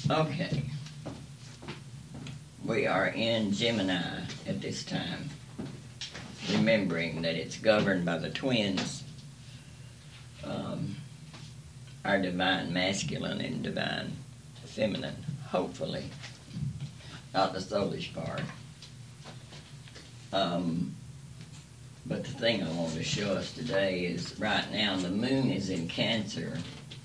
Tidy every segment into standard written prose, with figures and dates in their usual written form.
Okay. We are in Gemini at this time, remembering that it's governed by the twins, our divine masculine and divine feminine, hopefully, not the soulish part. But the thing I want to show us today is right now the moon is in Cancer.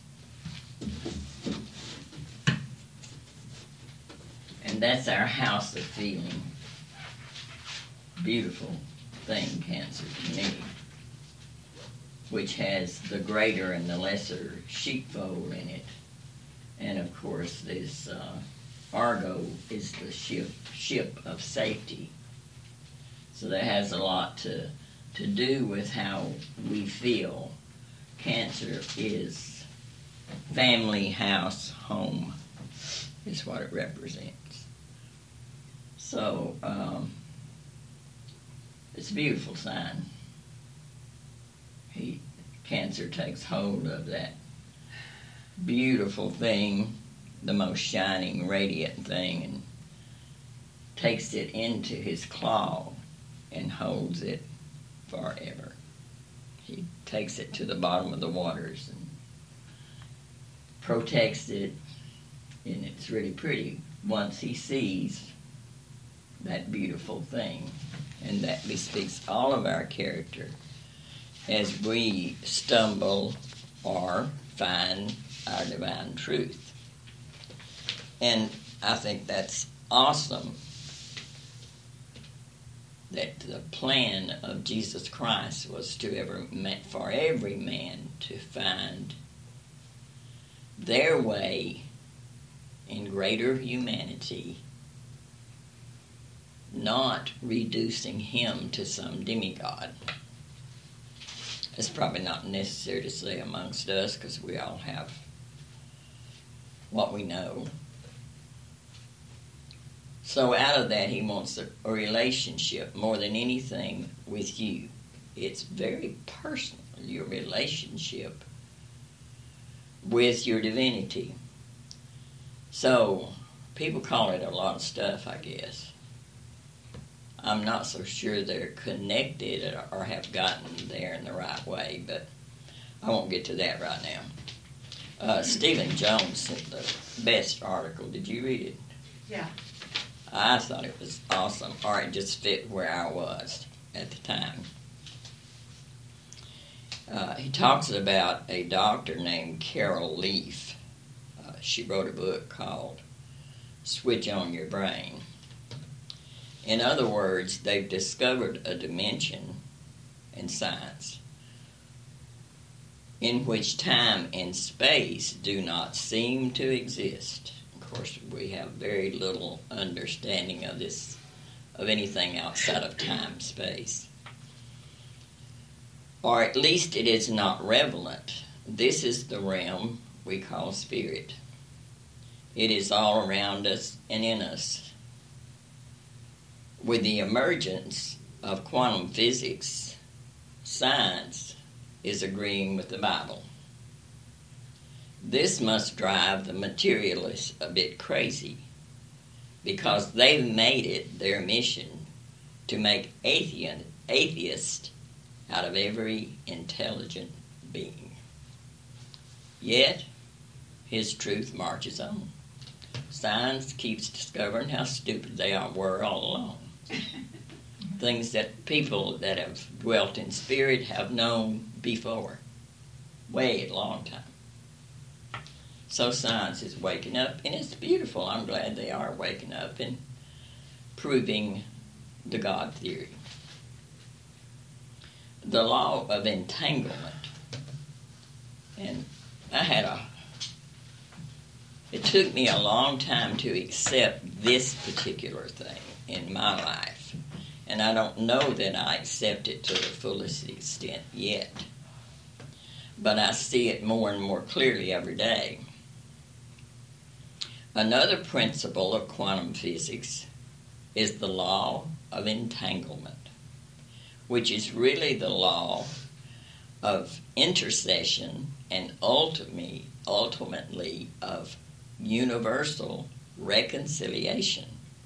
And that's our house of feeling. Beautiful thing, Cancer, to me. Which has the greater and the lesser sheepfold in it. And of course this Argo is the ship of safety. So that has a lot to do with how we feel. Cancer is family, house, home, is what it represents. So, it's a beautiful sign. Cancer takes hold of that beautiful thing, the most shining, radiant thing, and takes it into his claw and holds it forever. He takes it to the bottom of the waters and protects it, and it's really pretty once he sees that beautiful thing. And that bespeaks all of our character as we stumble or find our divine truth. And I think that's awesome that the plan of Jesus Christ was for every man to find their way in greater humanity, not reducing him to some demigod. It's probably not necessary to say amongst us because we all have what we know. So out of that, he wants a relationship more than anything with you. It's very personal, your relationship with your divinity. So people call it a lot of stuff, I guess. I'm not so sure they're connected or have gotten there in the right way, but I won't get to that right now. Stephen Jones sent the best article. Did you read it? Yeah. I thought it was awesome, or it just fit where I was at the time. He talks about a doctor named Carol Leaf. She wrote a book called Switch on Your Brain. In other words, they've discovered a dimension in science in which time and space do not seem to exist. Of course, we have very little understanding of this, of anything outside of time, space. Or at least it is not relevant. This is the realm we call spirit. It is all around us and in us. With the emergence of quantum physics, science is agreeing with the Bible. This must drive the materialists a bit crazy because they've made it their mission to make atheists out of every intelligent being. Yet, his truth marches on. Science keeps discovering how stupid they were all along. Things that people that have dwelt in spirit have known before. Way a long time. So science is waking up, and it's beautiful. I'm glad they are waking up and proving the God theory. The law of entanglement. And it took me a long time to accept this particular thing in my life. And I don't know that I accept it to the fullest extent yet. But I see it more and more clearly every day. Another principle of quantum physics is the law of entanglement, which is really the law of intercession and ultimately of universal reconciliation.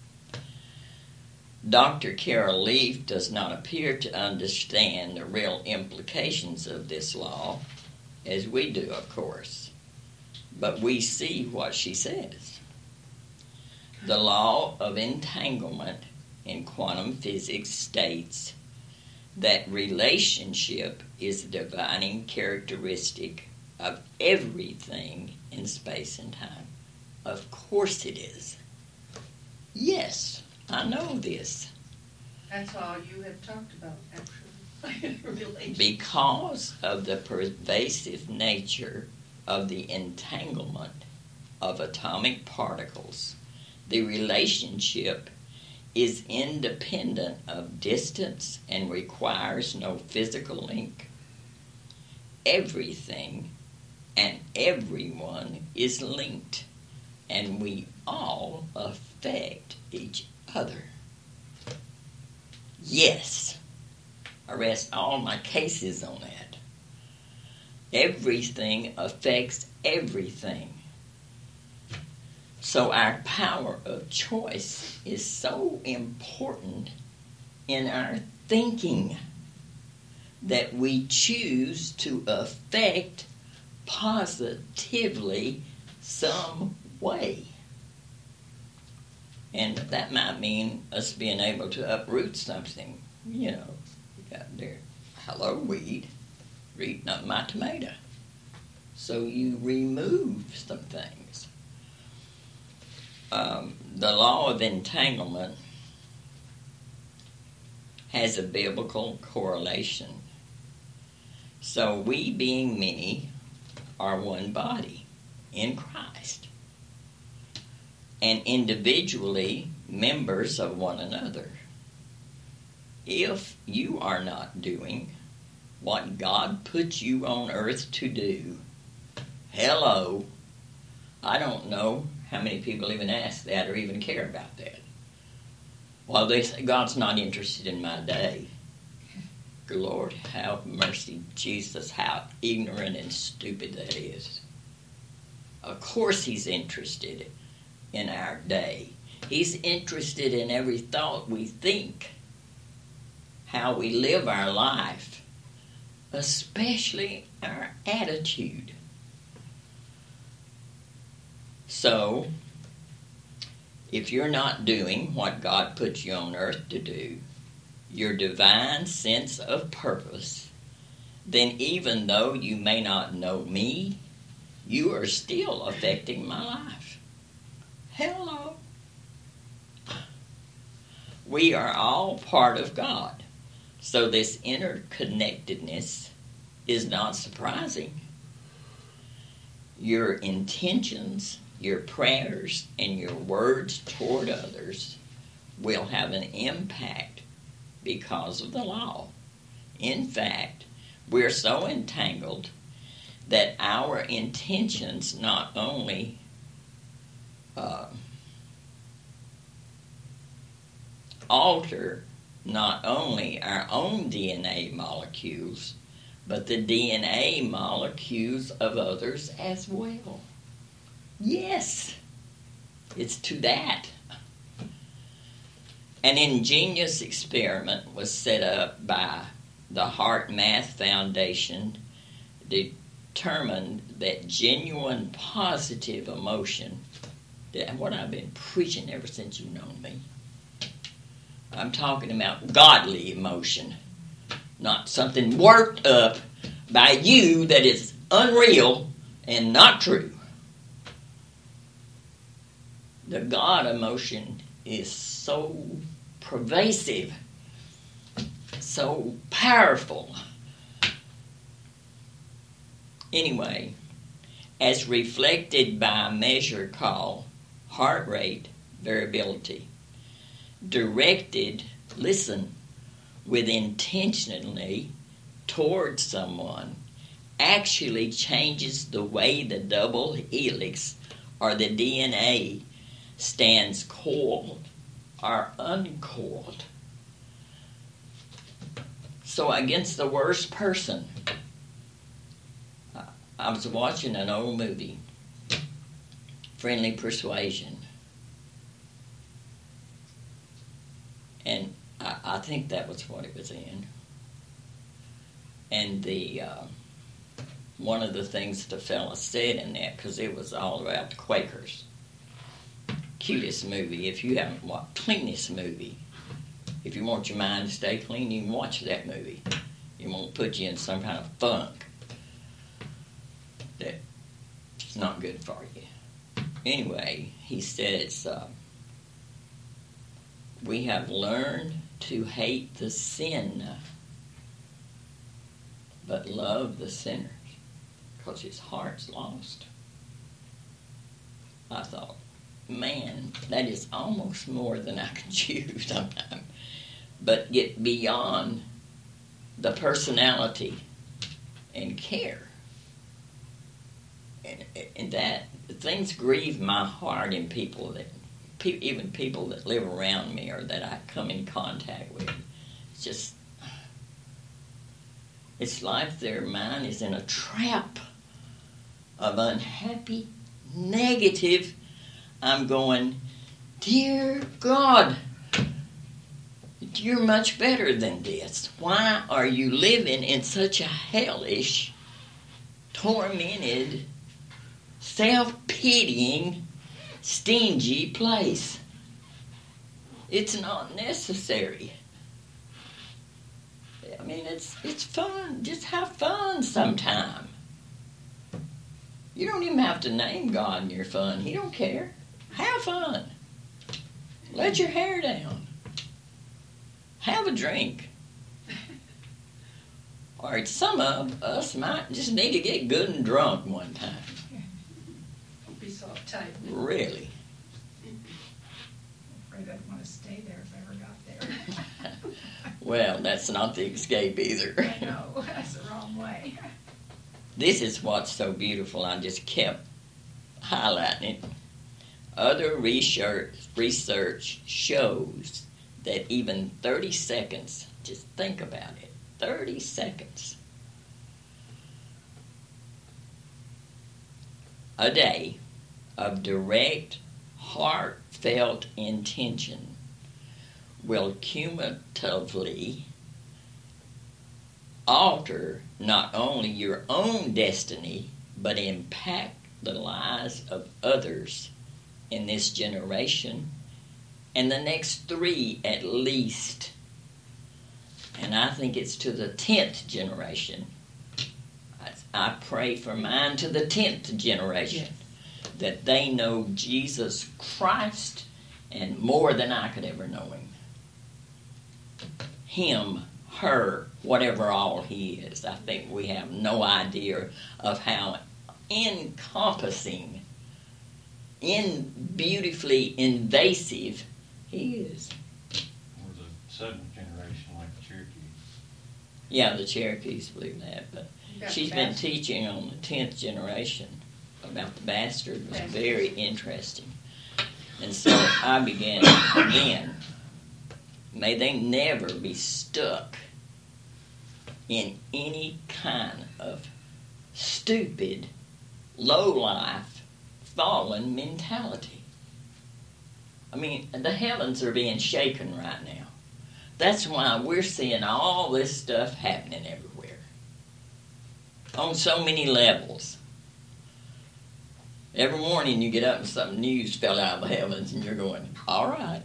Dr. Carol Leaf does not appear to understand the real implications of this law, as we do, of course. But we see what she says. The law of entanglement in quantum physics states that relationship is a defining characteristic of everything in space and time. Of course it is. Yes, I know this. That's all you have talked about, actually. Relationship. Because of the pervasive nature of the entanglement of atomic particles, the relationship is independent of distance and requires no physical link. Everything and everyone is linked, and we all affect each other. Yes, I rest all my cases on that. Everything affects everything. So our power of choice is so important in our thinking that we choose to affect positively some way. And that might mean us being able to uproot something. You know, you got there, hello weed, you're eating up my tomato. So you remove some things. The law of entanglement has a biblical correlation. So we, being many, are one body in Christ, and individually members of one another. If you are not doing what God put you on earth to do, hello, I don't know how many people even ask that or even care about that. Well, they say God's not interested in my day. Lord, have mercy, Jesus, how ignorant and stupid that is. Of course he's interested in our day. He's interested in every thought we think, how we live our life, especially our attitude. So, if you're not doing what God put you on earth to do, your divine sense of purpose, then even though you may not know me, you are still affecting my life. Hello. We are all part of God, so this interconnectedness is not surprising. Your intentions, your prayers, and your words toward others will have an impact because of the law. In fact, we're so entangled that our intentions not only alter not only our own DNA molecules, but the DNA molecules of others as well. Yes, it's to that. An ingenious experiment was set up by the Heart Math Foundation, determined that genuine positive emotion, what I've been preaching ever since you've known me, I'm talking about godly emotion, not something worked up by you that is unreal and not true. The God emotion is so pervasive, so powerful. Anyway, as reflected by a measure called heart rate variability, directed, listen, with intentionally towards someone, actually changes the way the double helix or the DNA stands coiled or uncoiled. So against the worst person, I was watching an old movie Friendly Persuasion. And I think that was what it was in. And the one of the things the fella said in that, because it was all about the Quakers. Cutest movie, if you haven't watched, cleanest movie. If you want your mind to stay clean, you can watch that movie. It won't put you in some kind of funk that's not good for you. Anyway, he says, we have learned to hate the sin, but love the sinner, because his heart's lost. I thought, man, that is almost more than I can chew sometimes. But get beyond the personality and care. And that things grieve my heart in people that, even people that live around me or that I come in contact with. It's just, it's like their mind is in a trap of unhappy, negative. I'm going, dear God, you're much better than this. Why are you living in such a hellish, tormented, self-pitying, stingy place? It's not necessary. I mean, it's fun. Just have fun sometime. You don't even have to name God in your fun. He don't care. Have fun. Let your hair down. Have a drink. Or some of us might just need to get good and drunk one time. Don't be so uptight. Really. I'm afraid I'd want to stay there if I ever got there. Well, that's not the escape either. I know, that's the wrong way. This is what's so beautiful. I just kept highlighting it. Other research shows that even 30 seconds, just think about it, 30 seconds a day of direct, heartfelt intention will cumulatively alter not only your own destiny, but impact the lives of others in this generation and the next 3 at least. And I think it's to the 10th generation. I pray for mine to the 10th generation, yes, that they know Jesus Christ and more than I could ever know him. Him, her, whatever all he is. I think we have no idea of how encompassing, beautifully invasive he is. Or the 7th generation, like the Cherokee. Yeah, the Cherokees believe that, but she's been teaching on the 10th generation about the bastard. It was very interesting. And so I began again, may they never be stuck in any kind of stupid, low-life, fallen mentality. I mean, the heavens are being shaken right now. That's why we're seeing all this stuff happening everywhere. On so many levels. Every morning you get up and some news fell out of the heavens and you're going, all right,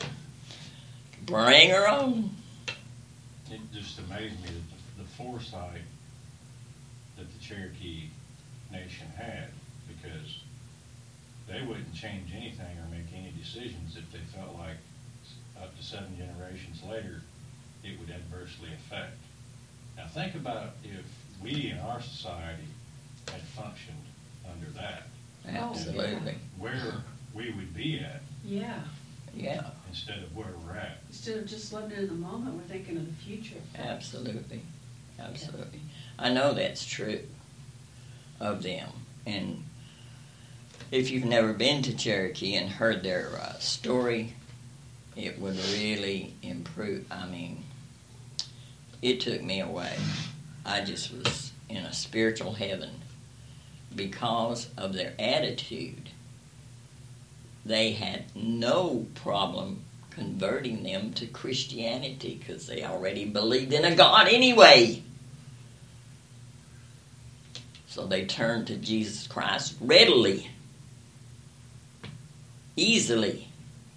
bring her on. It just amazed me that the foresight that the Cherokee Nation had, because they wouldn't change anything or make any decisions if they felt like up to 7 generations later it would adversely affect. Now think about if we in our society had functioned under that. Absolutely. Where we would be at. Yeah. Yeah. Instead of where we're at. Instead of just living in the moment, we're thinking of the future. Absolutely. Absolutely. I know that's true of them. And if you've never been to Cherokee and heard their story, it would really improve. I mean, it took me away. I just was in a spiritual heaven because of their attitude they had no problem converting them to Christianity because they already believed in a God anyway. So they turned to Jesus Christ readily, easily,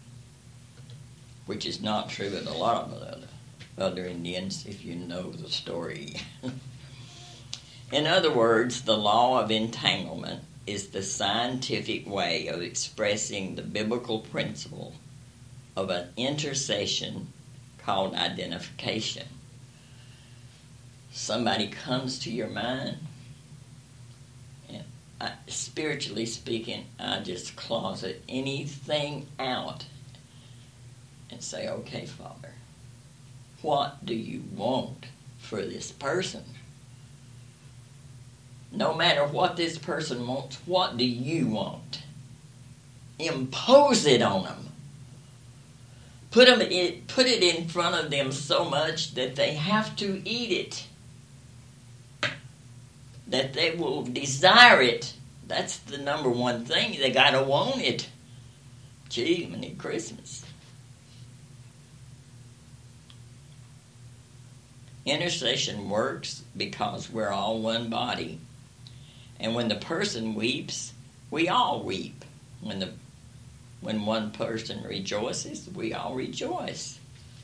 which is not true with a lot of other Indians, if you know the story. In other words, the law of entanglement is the scientific way of expressing the biblical principle of an intercession called identification. Somebody comes to your mind, and spiritually speaking, I just closet anything out and say, okay, Father, what do you want for this person? No matter what this person wants, what do you want? Impose it on them. Put it in front of them so much that they have to eat it. That they will desire it. That's the number one thing. They got to want it. Gee, many Christmas. Intercession works because we're all one body. And when the person weeps, we all weep. When one person rejoices, we all rejoice.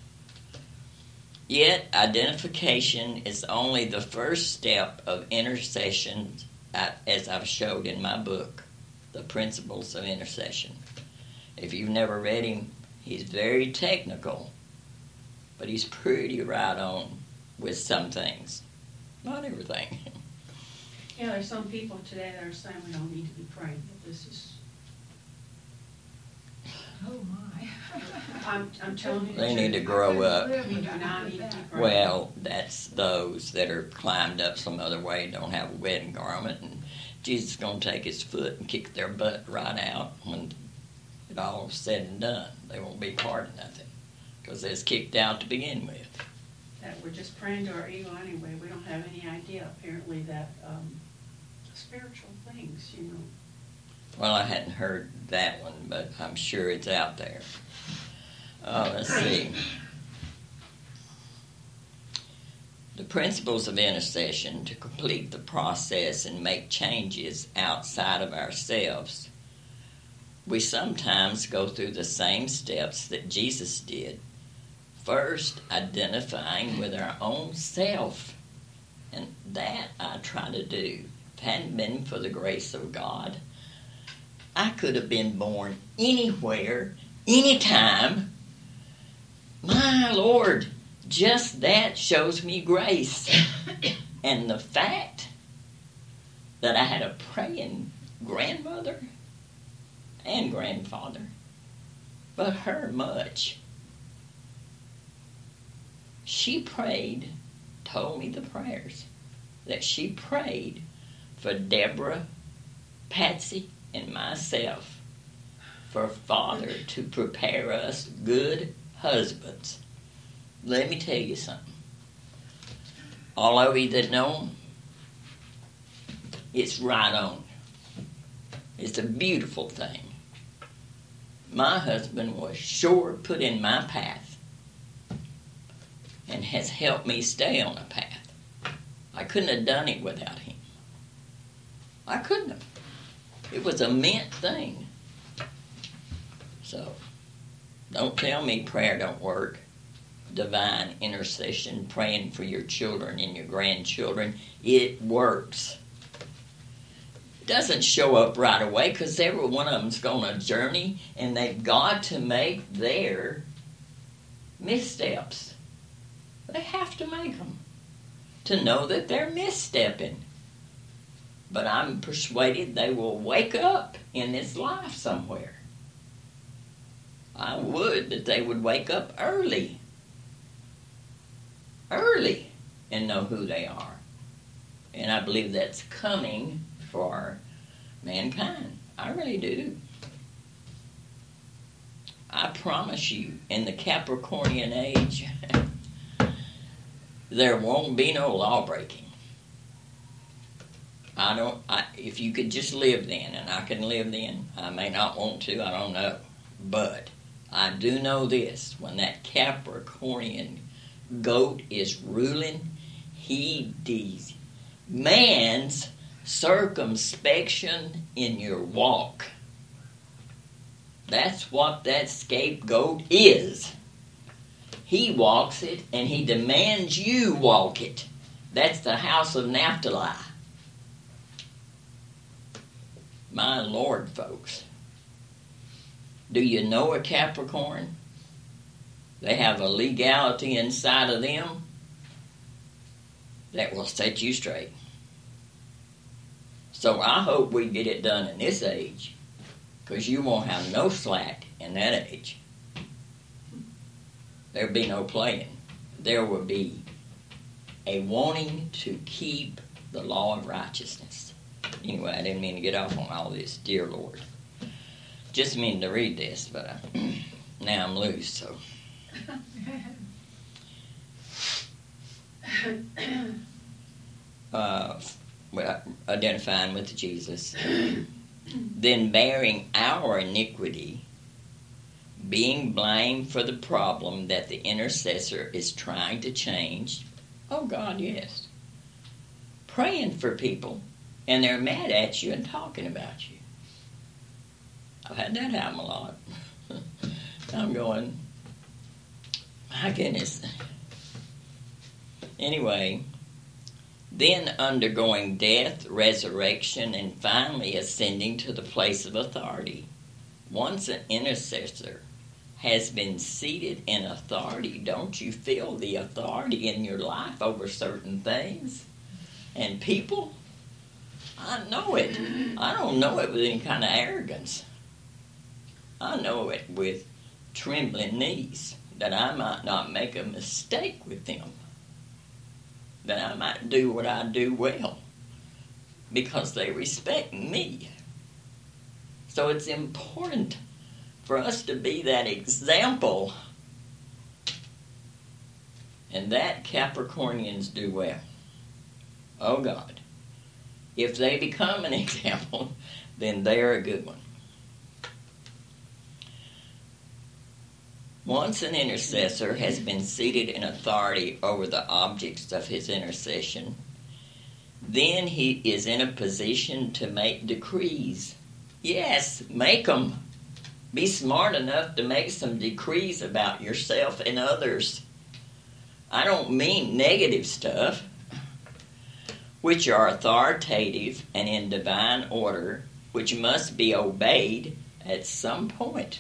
Yet, identification is only the first step of intercession, as I've showed in my book, The Principles of Intercession. If you've never read him, he's very technical, but he's pretty right on with some things. Not everything. Yeah, there's some people today that are saying we don't need to be praying, but this is, Oh, my. I'm telling you. They need to grow up. We do not need to be praying. Well, that's those that are climbed up some other way, don't have a wedding garment, and Jesus is going to take his foot and kick their butt right out when it all is said and done. They won't be part of nothing because they was kicked out to begin with. That we're just praying to our ego anyway. We don't have any idea, apparently, that spiritual things, you know. Well, I hadn't heard that one, but I'm sure it's out there. Let's see. The principles of intercession to complete the process and make changes outside of ourselves. We sometimes go through the same steps that Jesus did. First, identifying with our own self. And that I try to do. If it hadn't been for the grace of God, I could have been born anywhere, anytime. My Lord, just that shows me grace. And the fact that I had a praying grandmother and grandfather, but her much. She prayed, told me the prayers, that she prayed for Deborah, Patsy, and myself, for Father to prepare us good husbands. Let me tell you something. All of you that know him, it's right on. It's a beautiful thing. My husband was sure put in my path and has helped me stay on a path. I couldn't have done it without him. I couldn't have. It was a meant thing. So, don't tell me prayer don't work. Divine intercession, praying for your children and your grandchildren, it works. It doesn't show up right away because every one of them's on a journey and they've got to make their missteps. They have to make them to know that they're misstepping. But I'm persuaded they will wake up in this life somewhere. I would that they would wake up early, and know who they are. And I believe that's coming for mankind. I really do. I promise you, in the Capricornian age, there won't be no law breaking. If you could just live then, and I can live then, I may not want to, I don't know. But I do know this, when that Capricornian goat is ruling, he demands circumspection in your walk. That's what that scapegoat is. He walks it, and he demands you walk it. That's the house of Naphtali. My Lord, folks. Do you know a Capricorn? They have a legality inside of them that will set you straight. So I hope we get it done in this age, because you won't have no slack in that age. There'll be no playing. There will be a wanting to keep the law of righteousness. Anyway, I didn't mean to get off on all this, dear Lord. Just mean to read this, but now I'm loose, so. Identifying with Jesus. Then bearing our iniquity, being blamed for the problem that the intercessor is trying to change. Oh God, yes. Praying for people, and they're mad at you and talking about you. I've had that happen a lot. I'm going, my goodness. Anyway, then undergoing death, resurrection, and finally ascending to the place of authority. Once an intercessor has been seated in authority, don't you feel the authority in your life over certain things and people? I know it. I don't know it with any kind of arrogance. I know it with trembling knees, that I might not make a mistake with them, that I might do what I do well, because they respect me. So it's important for us to be that example, and that Capricornians do well. Oh God. If they become an example, then they're a good one. Once an intercessor has been seated in authority over the objects of his intercession, then he is in a position to make decrees. Yes, make them. Be smart enough to make some decrees about yourself and others. I don't mean negative stuff, which are authoritative and in divine order, which must be obeyed at some point.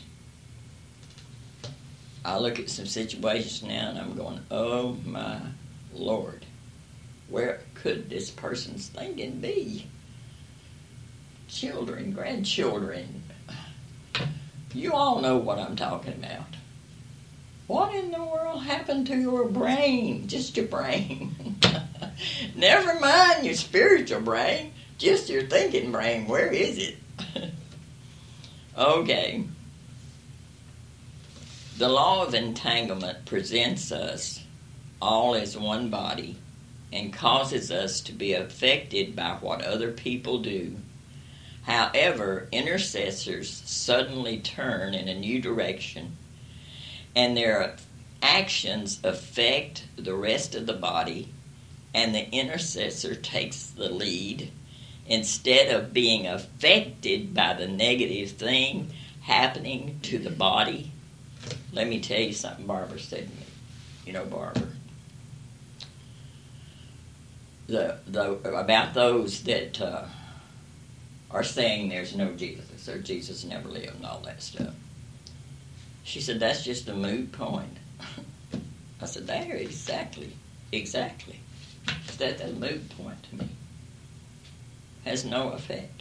I look at some situations now and I'm going, oh my Lord, where could this person's thinking be? Children, grandchildren, you all know what I'm talking about. What in the world happened to your brain? Just your brain. Never mind your spiritual brain, just your thinking brain. Where is it? Okay. The law of entanglement presents us all as one body and causes us to be affected by what other people do. However, intercessors suddenly turn in a new direction, and their actions affect the rest of the body, and the intercessor takes the lead instead of being affected by the negative thing happening to the body. Let me tell you something Barbara said to me. You know Barbara. About those that are saying there's no Jesus, or Jesus never lived, and all that stuff. She said, that's just a moot point. I said, there, exactly. That's a moot point to me. Has no effect.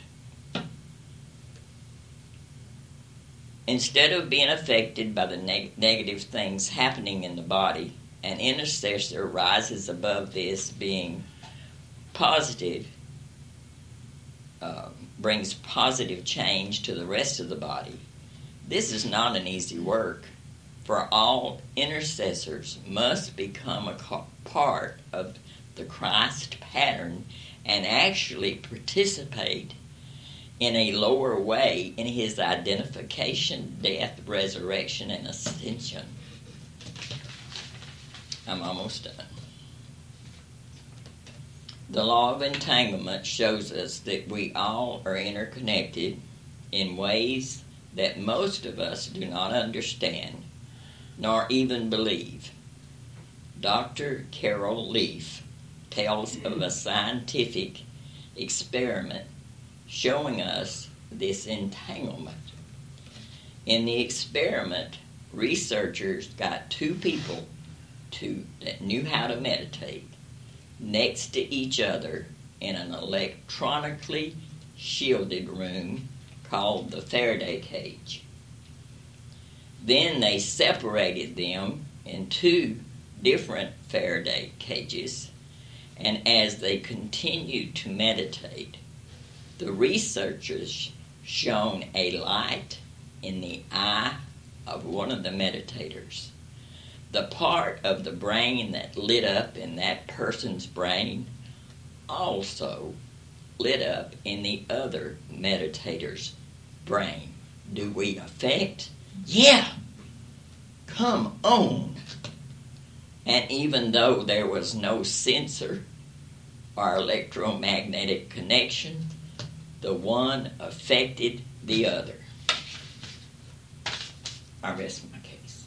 Instead of being affected by the negative things happening in the body, an intercessor rises above this, being positive, brings positive change to the rest of the body. This is not an easy work, for all intercessors must become a part of the Christ pattern and actually participate in a lower way in his identification, death, resurrection, and ascension. I'm almost done. The law of entanglement shows us that we all are interconnected in ways that most of us do not understand nor even believe. Dr. Carol Leaf tells of a scientific experiment showing us this entanglement. In the experiment, researchers got two people that knew how to meditate next to each other in an electronically shielded room called the Faraday cage. Then they separated them in two different Faraday cages, and as they continued to meditate, the researchers shone a light in the eye of one of the meditators. The part of the brain that lit up in that person's brain also lit up in the other meditator's brain. Do we affect? Yeah! Come on! And even though there was no sensor or electromagnetic connection, the one affected the other. I rest my case.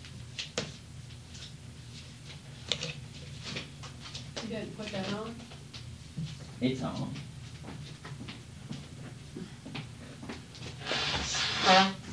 You didn't put that on? It's on.